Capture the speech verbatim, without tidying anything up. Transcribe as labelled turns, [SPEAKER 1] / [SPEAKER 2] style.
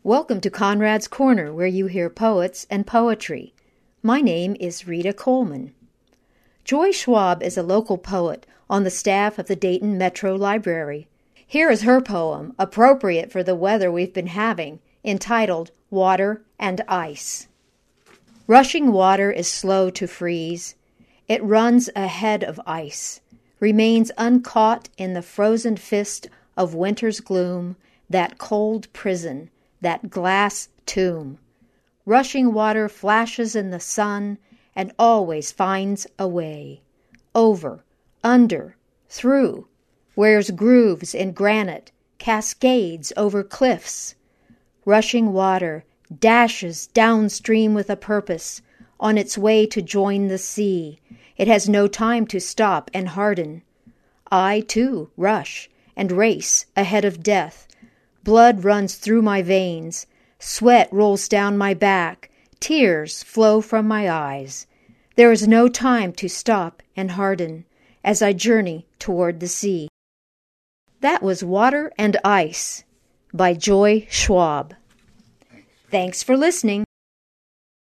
[SPEAKER 1] Welcome to Conrad's Corner, where you hear poets and poetry. My name is Rita Coleman. Joy Schwab is a local poet on the staff of the Dayton Metro Library. Here is her poem, appropriate for the weather we've been having, entitled Water and Ice. Rushing water is slow to freeze. It runs ahead of ice, remains uncaught in the frozen fist of winter's gloom, that cold prison, that glass tomb. Rushing water flashes in the sun and always finds a way. Over, under, through, wears grooves in granite, cascades over cliffs. Rushing water dashes downstream with a purpose, on its way to join the sea. It has no time to stop and harden. I, too, rush and race ahead of death. Blood runs through my veins, sweat rolls down my back, tears flow from my eyes. There is no time to stop and harden as I journey toward the sea. That was Water and Ice by Joy Schwab. Thanks for listening.